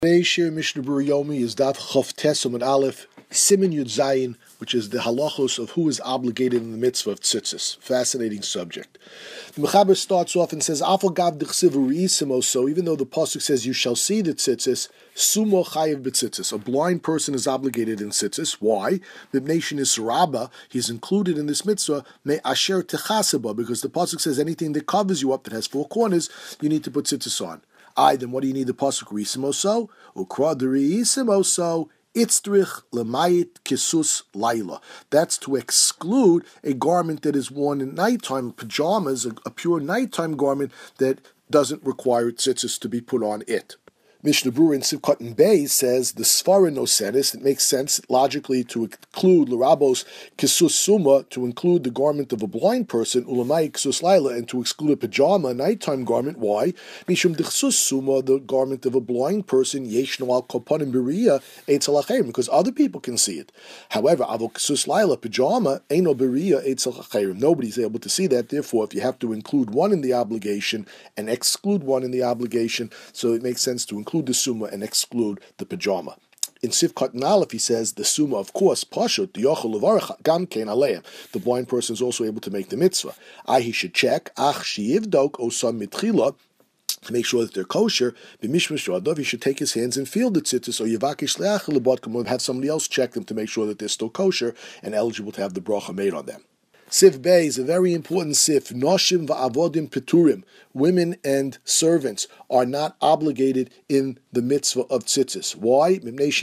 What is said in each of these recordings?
Today's Shir Mishnah Berurah Yomi is Daf Chof Tes Amud Aleph Siman Yud Zayin, which is the halachos of who is obligated in the mitzvah of tzitzis. Fascinating subject. The Mechaber starts off and says, Afal gav d'chsiv u'ri'isimo, so even though the pasuk says you shall see the tzitzis, sumo chayiv b'tzitzis. A blind person is obligated in tzitzis. Why? B'nei is rabba, he's included in this mitzvah, me asher techaseba, because the pasuk says anything that covers you up that has four corners, you need to put tzitzis on. Then what do you need the pasuk risimoso? Ukra risimoso itzrich lemayit kisus laila. That's to exclude a garment that is worn in nighttime, pajamas, a pure nighttime garment that doesn't require tzitzis to be put on it. Mishnah Berurah in Sivkot and Bay says the Sfara no senis. It makes sense logically to include l'rabos kisus suma, to include the garment of a blind person, ulamai kisus laila, and to exclude a pajama, a nighttime garment. Why? Mishum d'chsus suma, the garment of a blind person, yeshno al kopanim beriya eitz alachem, because other people can see it. However, avol kisus laila, pajama, eino beriya eitz alachem. Nobody's able to see that. Therefore, if you have to include one in the obligation and exclude one in the obligation, so it makes sense to include the summa and exclude the pajama. In Sivkot and Aleph, he says the summa, of course, pashut yochel levarach gam kein aleim. The blind person is also able to make the mitzvah. He should check ach sheyivdok osam mitchila, to make sure that they're kosher. B'mishmash he should take his hands and feel the tzitzis, or yivakish leach lebodkom, have somebody else check them to make sure that they're still kosher and eligible to have the bracha made on them. Sif Bey is a very important sif. Noshim va'avodim peturim. Women and servants are not obligated in the mitzvah of tzitzis. Why?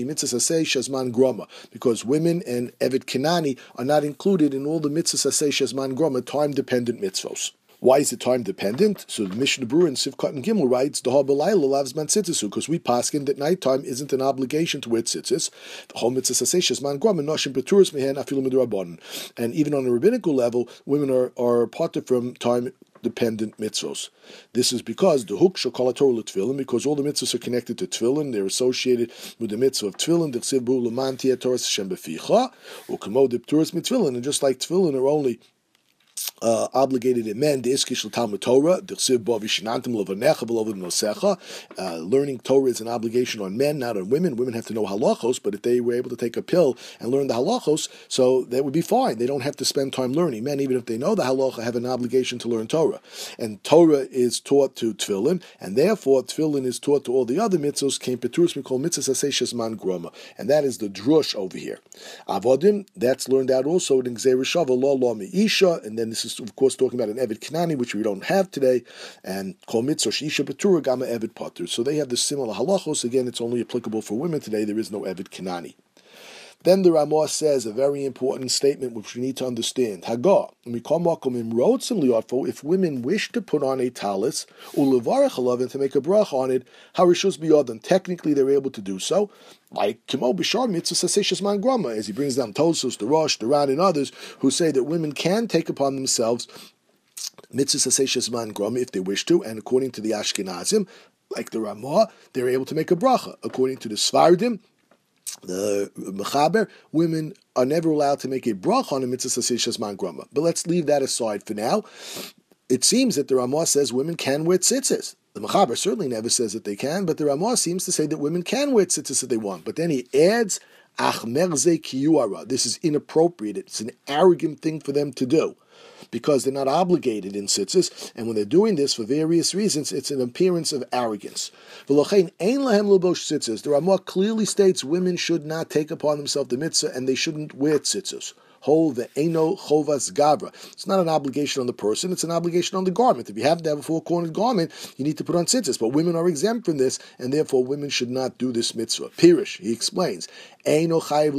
Because women and Eved Kenani are not included in all the mitzvahs asay shazman groma, time-dependent mitzvahs. Why is it time dependent? So the Mishnah Berurah in Sivkot and Gimel writes, "The Habalayla loves man tzitzisu," because we paskin that nighttime isn't an obligation to wear tzitzis. The whole mitzvah saseshes man grama noshim peturis mehen afilu midrabanan. And even on a rabbinical level, women are parted from time-dependent mitzvos. This is because the hook shall call a Torah tefillin, because all the mitzvahs are connected to tefillin. They're associated with the mitzvah of tefillin. D'chsiv bu l'man tiyeh Torah Hashem beficha u'kamo d'pturis mitzvillin. And just like tefillin are only obligated in men, learning Torah is an obligation on men, not on women. Women have to know halachos, but if they were able to take a pill and learn the halachos, so that would be fine. They don't have to spend time learning. Men, even if they know the halacha, have an obligation to learn Torah. And Torah is taught to tefillin, and therefore tefillin is taught to all the other mitzvos. And that is the drush over here. Avodim, that's learned out also in Gzei Rishava, lo meisha, and then this is of course talking about an Eved Kenani, which we don't have today, and Kol Mitzvah Sheisha Betura Gama Eved Patur. So they have the similar halachos. Again, it's only applicable for women today. There is no Eved Kenani. Then the Ramah says a very important statement which we need to understand. Hagah, if women wish to put on a talis, and to make a bracha on it, harishus biyadam, technically they're able to do so. Like Kimo Bishar Mitzvah Saseshes Man Grama, as he brings down Tosos, the Rosh, the Ran, and others who say that women can take upon themselves Mitzvah Saseshes Man Grama if they wish to, and according to the Ashkenazim, like the Ramah, they're able to make a bracha. According to the Sfardim, the Mechaber, women are never allowed to make a bracha on a Mitzvah Saseshes Man Grama. But let's leave that aside for now. It seems that the Ramah says women can wear tzitzis. The Mechaber certainly never says that they can, but the Ramah seems to say that women can wear tzitzis if they want. But then he adds, Achmerze kiyuara. This is inappropriate. It's an arrogant thing for them to do, because they're not obligated in tzitzis, and when they're doing this for various reasons, it's an appearance of arrogance. The Ramah clearly states women should not take upon themselves the mitzvah, and they shouldn't wear tzitzis. It's not an obligation on the person, it's an obligation on the garment. If you have to have a four-cornered garment, you need to put on tzitzis. But women are exempt from this, and therefore women should not do this mitzvah. Pirish, he explains, even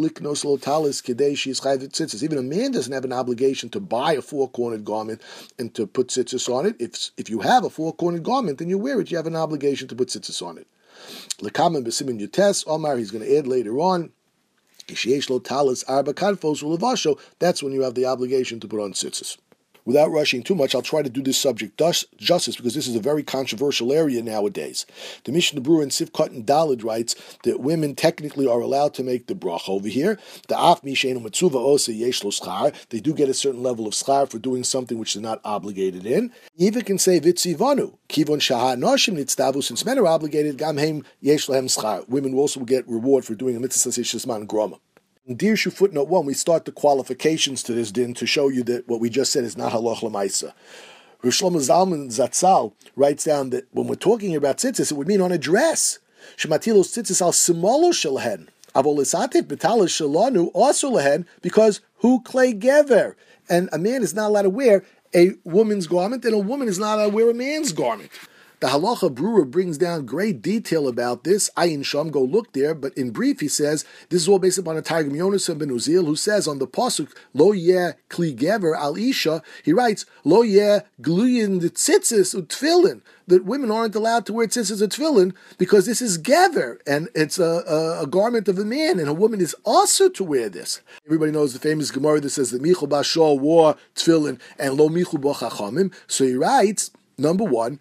a man doesn't have an obligation to buy a four-cornered garment and to put tzitzis on it. If you have a four-cornered garment and you wear it, you have an obligation to put tzitzis on it. L'kamen b'simin yutes, Omar, he's going to add later on, that's when you have the obligation to put on tzitzis. Without rushing too much, I'll try to do this subject justice because this is a very controversial area nowadays. The Mishnah Berurah in Sivkot and Daled writes that women technically are allowed to make the bracha over here. The Af Misheinu Metzuva Osa Yesh Lo Schar. They do get a certain level of schar for doing something which they're not obligated in. Even can say Vitzivanu Kivon Shaha Noshim Nitzdavu. Since men are obligated, Gamheim Yesh Lahem Schar. Women will also get reward for doing a mitzvah Shishman Groma. In Dirshu footnote 1, we start the qualifications to this din to show you that what we just said is not halach l'maisa. Rosh Shlomo Zalman Zatzal writes down that when we're talking about tzitzis, it would mean on a dress. Shematilos tzitzis al simolo shelhen. Avolisativ betalas shalanu also lehen, because hu clay gever. And a man is not allowed to wear a woman's garment, and a woman is not allowed to wear a man's garment. The Halacha Berurah brings down great detail about this. Ayin Sham, go look there. But in brief, he says, this is all based upon a Targum Yonasan ben Uzziel, who says on the Pasuk, Lo yeh kli gever al isha, he writes, Lo yeh gluyin de tzitzis utfilin, that women aren't allowed to wear tzitzis or tefillin because this is gever, and it's a garment of a man, and a woman is also to wear this. Everybody knows the famous Gemara that says that Michal Bashal wore tefillin and Lo Michal bo Chachamim. So he writes, number one,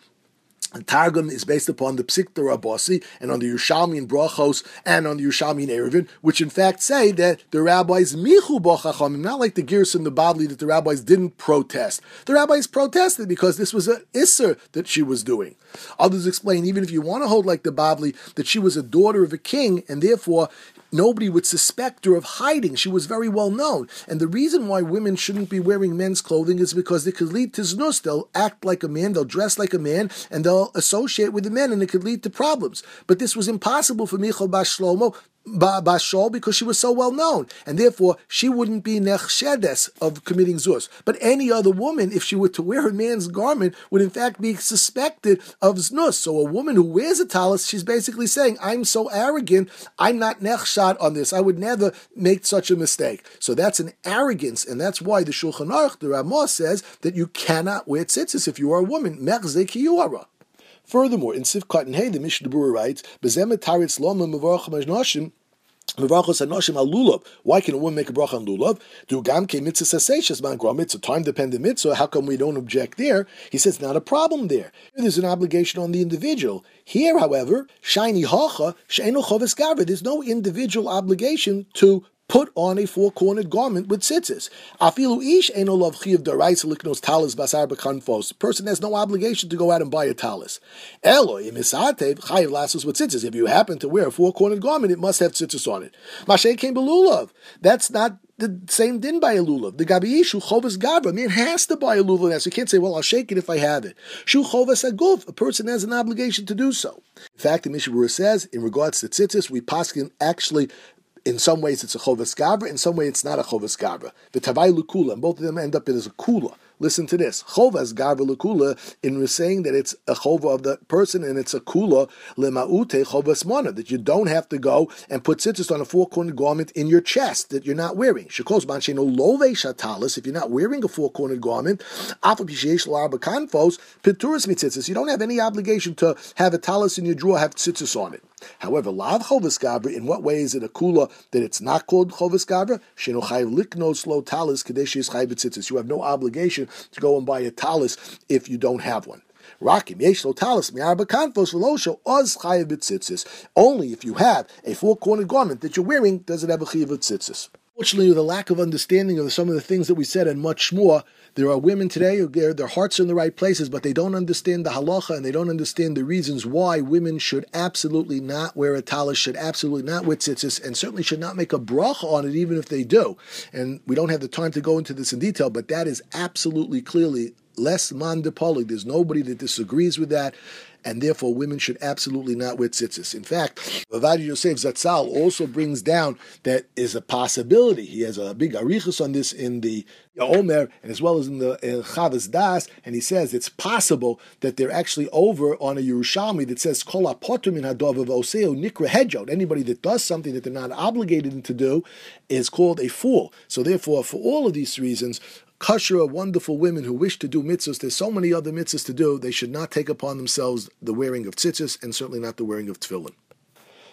Targum is based upon the Psikta Rabasi and on the Yerushalmi and Brachos and on the Yerushalmi and Eruvin, which in fact say that the rabbis michu b'chachamim, not like the Girs and the Badli that the rabbis didn't protest. The rabbis protested because this was an Isser that she was doing. Others explain, even if you want to hold like the Badli, that she was a daughter of a king and therefore nobody would suspect her of hiding. She was very well known. And the reason why women shouldn't be wearing men's clothing is because it could lead to znus. They'll act like a man, they'll dress like a man, and they'll associate with the men, and it could lead to problems. But this was impossible for Michal Bas Shlomo, Bashol, because she was so well known, and therefore she wouldn't be nechshedes of committing zuz. But any other woman, if she were to wear a man's garment, would in fact be suspected of znus. So a woman who wears a talis, she's basically saying, I'm so arrogant, I'm not nechshad on this. I would never make such a mistake. So that's an arrogance, and that's why the Shulchan Aruch, the Ramah, says that you cannot wear tzitzis if you are a woman. Mechze kiyuara. Furthermore, in Sivkot and Hey, the Mishnah Berurah writes, "Bezemet taritz loma mevarach mashnoshim mevarachos hanoshim al lulav." Why can a woman make a bracha on lulav? Do gam ke mitzvah saseish man gra mitzvah, time-dependent mitzvah. How come we don't object there? He says not a problem there. There's an obligation on the individual. Here, however, shiny hacha she'eno choves gavra. There's no individual obligation to put on a four-cornered garment with tzitzis. Afilu ish eno lav chiyav daraisa liknos talis basar b'kanfos. The person has no obligation to go out and buy a talis. Elo imisatev chayiv lasos with tzitzis. If you happen to wear a four-cornered garment, it must have tzitzis on it. Mashay came belulav. That's not the same din by a lulav. The gabi ishu chovas gavra. A man has to buy a lulav. So you can't say, well, I'll shake it if I have it. Shu chovas aguf. A person has an obligation to do so. In fact, the Mishnah Berurah says, in regards to tzitzis, we paskin actually, in some ways it's a chovas gavra, in some way it's not a chovas gavra. The tavai lukula, and both of them end up as a kula. Listen to this. Chovas gavra lukula, in saying that it's a chova of the person and it's a kula, lemaute chovas mana, that you don't have to go and put tzitzis on a four-cornered garment in your chest that you're not wearing. Shekos bansheno love shatalis, if you're not wearing a four-cornered garment, afapishesh larba kanfos, pituris mitzitzis, you don't have any obligation to have a talis in your drawer, have tzitzis on it. However, lav chovas gavra, in what way is it a kula that it's not called chovas gavra? Sheno chayv liknos lo talis kadesh is chayv tzitzis. You have no obligation to go and buy a talis if you don't have one. Rakim yesh lo talis mi'arba kanfos v'lo oz chayv tzitzis. Only if you have a four-cornered garment that you're wearing does it have a chayv tzitzis. Fortunately, with a lack of understanding of some of the things that we said and much more, there are women today who their hearts are in the right places, but they don't understand the halacha and they don't understand the reasons why women should absolutely not wear a talis, should absolutely not wear tzitzis, and certainly should not make a bracha on it even if they do. And we don't have the time to go into this in detail, but that is absolutely clearly less man de poli. There's nobody that disagrees with that. And therefore, women should absolutely not wear tzitzis. In fact, Ovadia Yosef Zatzal also brings down that is a possibility. He has a big arichus on this in the Omer, and as well as in the Chavas Das, and he says it's possible that they're actually over on a Yerushalmi that says Kol hapoter min hadov v'oseo nikra hedjot. Anybody that does something that they're not obligated to do is called a fool. So therefore, for all of these reasons, kosher, wonderful women who wish to do mitzvahs, there's so many other mitzvahs to do, they should not take upon themselves the wearing of tzitzis and certainly not the wearing of tefillin.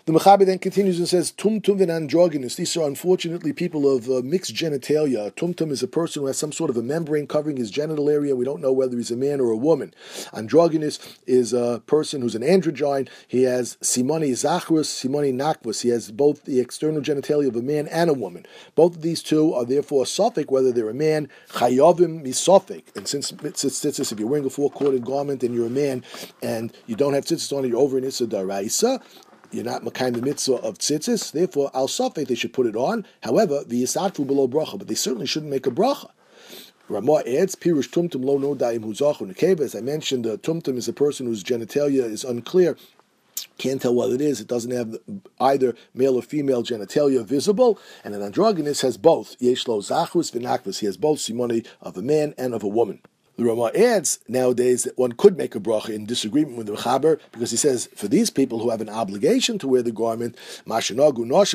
The Mechaber then continues and says, Tumtum and androgynous. These are unfortunately people of mixed genitalia. Tumtum is a person who has some sort of a membrane covering his genital area. We don't know whether he's a man or a woman. Androgynous is a person who's an androgyne. He has simoni zachrus, simoni nakvus. He has both the external genitalia of a man and a woman. Both of these two are therefore a suffix, whether they're a man. Chayovim misofik. And since tzitzis, if you're wearing a four-corded garment and you're a man and you don't have tzitzis on it, you're over in Issa Daraisa. You're not makayim the mitzvah of tzitzis, therefore al safek they should put it on. However, the yisatfu below bracha, but they certainly shouldn't make a bracha. Ramah adds, Pirush tumtum lo no daim huzachu nekeva. As I mentioned, tumtum is a person whose genitalia is unclear. Can't tell what it is. It doesn't have either male or female genitalia visible, and an androgynous has both. Yesh lo zachrus v'nakvus. He has both simoni of a man and of a woman. The Ramah adds nowadays that one could make a bracha in disagreement with the Mechaber, because he says for these people who have an obligation to wear the garment, according to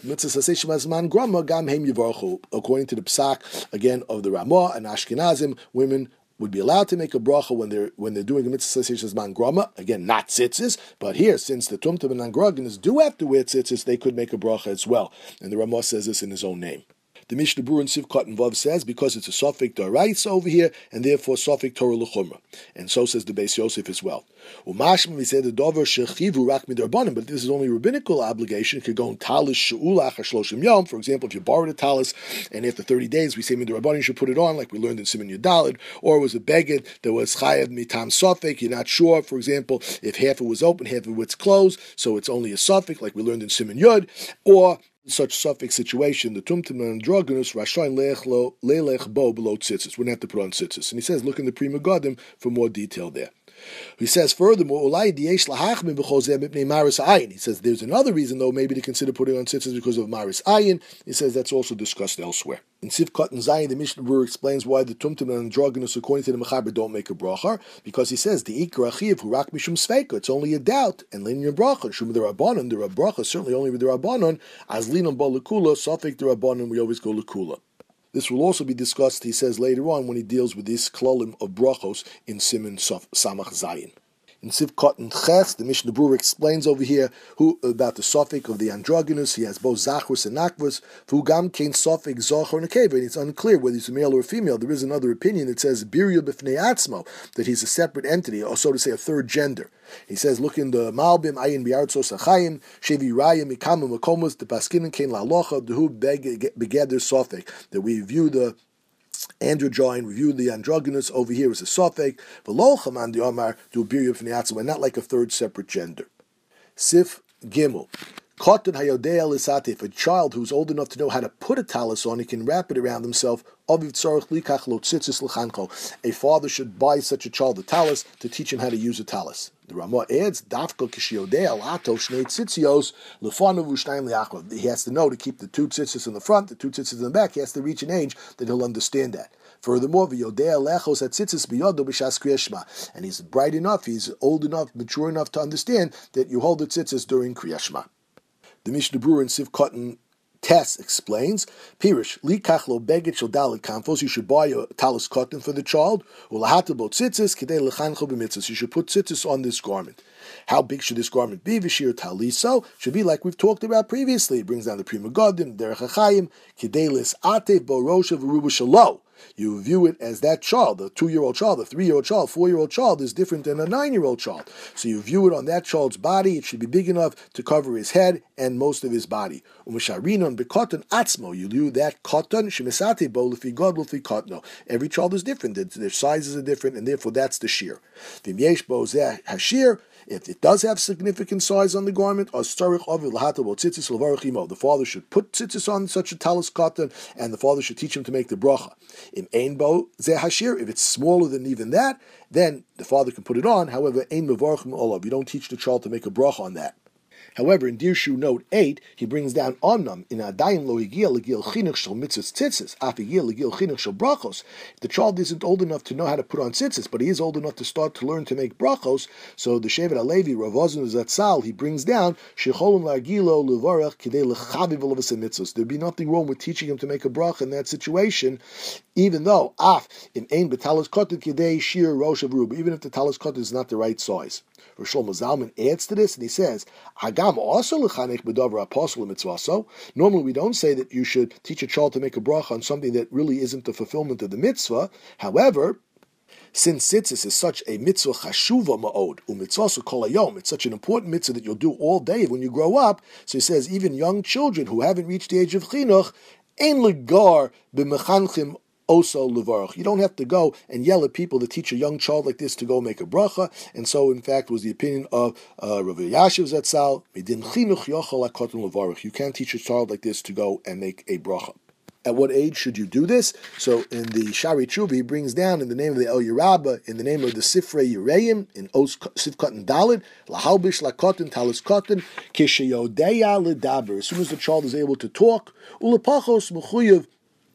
the Psak again of the Ramah and Ashkenazim, women would be allowed to make a bracha when they're doing a mitzvah as man grama. Again, not tzitzis, but here, since the tumtum and androgynous do have to wear tzitzis, they could make a bracha as well. And the Ramah says this in his own name. The Mishnah Berurah in Sivkot and Vav says, because it's a Sofik D'Oraisa over here, and therefore Sofik Torah L'Chumra. And so says the Beis Yosef as well. Umashma, we say the Dover Shechivu Rak Midarbanim, but this is only a rabbinical obligation. It could go in Talis She'ulach HaShloshim Yom. For example, if you borrowed a Talis, and after 30 days, we say Midarbanim, you should put it on, like we learned in Siman Yudalid, or it was a Beged that was Chayav Mitam Sofik, you're not sure, for example, if half it was open, half of it's closed, so it's only a Sofik, like we learned in Siman Yud, or such suffix situation, the tumtum and androgynous rashayin leilech bo below tzitzis. Wouldn't have to put on tzitzis. And he says, look in the Pri Megadim for more detail there. He says furthermore, he says there's another reason though maybe to consider putting on tzitzis because of maris ayin. He says that's also discussed elsewhere. In Sivkot and Zayin, the Mishnah Berurah explains why the tumtum and androgynous, according to the Mechaber, don't make a bracha, because he says the ikra achiv hurak mishum sveika. It's only a doubt, and linear bracha. Shum the rabbanon, the bracha certainly only with the rabbanon. As linam ba lekula, safek the rabbanon, we always go lekula. This will also be discussed, he says later on, when he deals with this klalim of brachos in Siman Samach Zayin. In Sivkot and Ches, the Mishnah Berurah explains over here about the suffix of the androgynous. He has both zachrus and nakvus. Fugam kain suffix zachar and nekeva, and it's unclear whether he's a male or a female. There is another opinion that says birya b'fnei atzmo, that he's a separate entity, or so to say, a third gender. He says, look in the Malbim, Ayin Biartzos Achayim, Shevi Raya Mikama Makomos, the Paskinim Kain La'alocha, Dehu Begeder Sofek, that we view the androgyne, we view the androgynous over here as a Sofek, Velocham and the Omar, do Birya Fniatzim, and not like a third separate gender. Sif Gimel. Kotan hayodea lisate, if a child who's old enough to know how to put a talis on, he can wrap it around himself. A father should buy such a child a talis to teach him how to use a talis. The Ramah adds, Dafka kishiyodea lato shnei tzitzios lefanav u'shnayim liachov. He has to know to keep the two tzitzis in the front, the two tzitzis in the back. He has to reach an age that he'll understand that. Furthermore, v'yodea lechos atzitzis biyodo b'shas kriyas shema, and he's bright enough, he's old enough, mature enough to understand that you hold the tzitzis during kriyas shema. The Mishnah Berurah in Sivkot and Tess explains, Pirish, li kachlo beged shel dalet kanfos, you should buy a talis cotton for the child, ulahatabo tzitzis, kidei lechancho b'mitzvos, you should put tzitzis on this garment. How big should this garment be? V'shir taliso, should be like we've talked about previously. It brings down the Pri Megadim, Derech HaChaim, kidei lis'atev bo rosha v'ruba shalo. You view it as that child, a 2-year-old child, a 3-year-old child, 4-year-old child is different than a 9-year-old child. So you view it on that child's body. It should be big enough to cover his head and most of his body. Umesharinon bekoton atzmo. You view that koton shemesate bo lefi god lefi kotno. Every child is different. Their sizes are different, and therefore that's the shear. V'myesh bo zeh hashir. If it does have significant size on the garment, the father should put tzitzis on such a talis cotton, and the father should teach him to make the bracha. If it's smaller than even that, then the father can put it on. However, you don't teach the child to make a bracha on that. However, in Dirshu note 8, he brings down Onnam in Adayin lo higil legil chinuch shel mitzvos tzitzis, af higil legil chinuch shel brachos. If the child isn't old enough to know how to put on tzitzis, but he is old enough to start to learn to make brachos, so the Shevet HaLevi, Rav Ozun Zatzal, he brings down shecholun lagilo levarach kidei lechaviv olavas mitzvos. There'd be nothing wrong with teaching him to make a bracha in that situation, even though af in ein betalis kotet kidei shir rosh of ruba, even if the talis kotet is not the right size. Rosh Shlomo Zalman adds to this, and he says, Hagam also lechanech b'davar apostle mitzvaso. Normally, we don't say that you should teach a child to make a bracha on something that really isn't the fulfillment of the mitzvah. However, since tzitzis is such a mitzvah chashuva ma'od, u'mitzvaso kol hayom, it's such an important mitzvah that you'll do all day when you grow up, so he says even young children who haven't reached the age of chinuch, ein legar b'mechanchim oso levarach. You don't have to go and yell at people to teach a young child like this to go make a bracha, and so in fact was the opinion of Rav Yashiv Zatzal, midin chinuch yochel hakoton levarach. You can't teach a child like this to go and make a bracha. At what age should you do this? So in the Shari Tshuva, he brings down in the name of the El Yerabba, in the name of the Sifrei Yereim, in Os Sifkat Dalid, Lahalbish Lakotin, Talis Kotin, Kishayodeya Ledaber. As soon as the child is able to talk, Ulapachos Mechuyev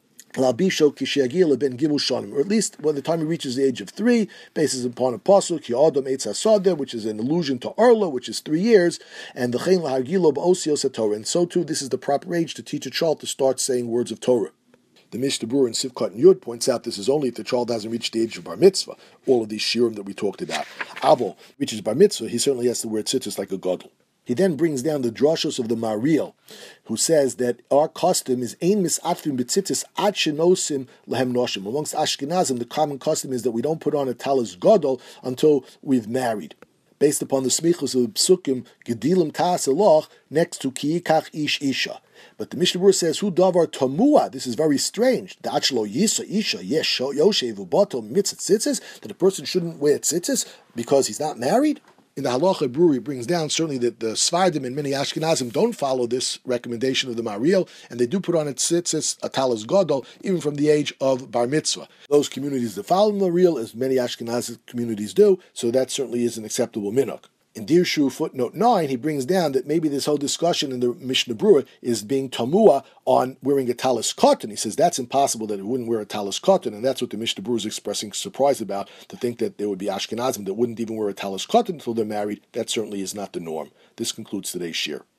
Labisho Kishiagil Ben Gimel Shanim, or at least by the time he reaches the age of 3, bases upon a pasuk Ki Adam Eitz Hasadeh, which is an allusion to Arla, which is 3 years, and the Chein Lahagilo B'Osios HaTorah. And so too, this is the proper age to teach a child to start saying words of Torah. The Mishnah Berurah in Sivkot and Yud points out this is only if the child hasn't reached the age of bar mitzvah. All of these shiurim that we talked about. Avo reaches bar mitzvah, he certainly has to wear tzitzis like a gadol. He then brings down the drashos of the Mariel, who says that our custom is ein misatfim b'tzitzis ad shenosim lehem noshim. Amongst Ashkenazim, the common custom is that we don't put on a talis gadol until we've married, based upon the smichos of the psukim gedilim ta'as eloch next to ki yikach ish isha. But the Mishnah Berurah says, "Hu davar tamua." This is very strange. Da'achlo yisa isha yesh yoshev ubato mitzvah tzitzis, that a person shouldn't wear tzitzis because he's not married. In the Halacha Berurah brings down certainly that the Sfardim and many Ashkenazim don't follow this recommendation of the Mariel, and they do put on a tzitzis, a talis gadol, even from the age of bar mitzvah. Those communities that follow the Mariel, as many Ashkenazi communities do, so that certainly is an acceptable minhag. In Dirshu footnote 9, he brings down that maybe this whole discussion in the Mishnah Berurah is being tamua on wearing a talis cotton. He says that's impossible that it wouldn't wear a talis cotton, and that's what the Mishnah Berurah is expressing surprise about, to think that there would be Ashkenazim that wouldn't even wear a talis cotton until they're married. That certainly is not the norm. This concludes today's shir.